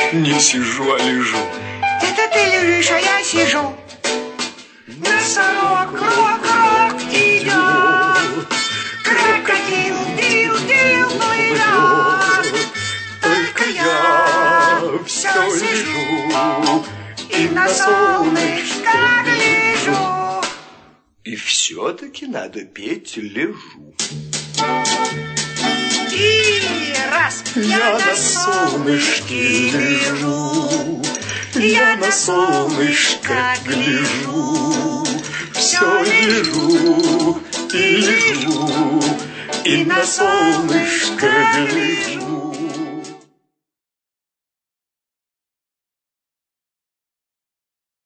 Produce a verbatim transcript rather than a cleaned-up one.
Не сижу, а лежу. Это ты лежишь, а я сижу. Носорог, крок, крок идет. Крокодил, дил, дил, плывет. Только я все сижу и на солнышко гляжу. И все-таки надо петь «Лежу». И раз я на солнышке лежу, я на солнышко гляжу, все лежу и лежу, и на солнышко гляжу.